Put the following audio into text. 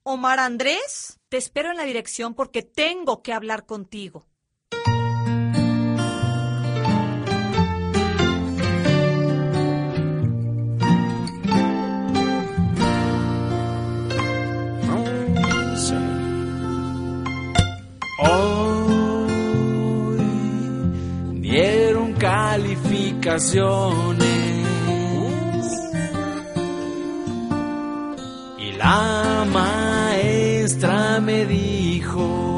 Omar Andrés, te espero en la dirección porque tengo que hablar contigo. Hoy dieron calificaciones y la maestra me dijo: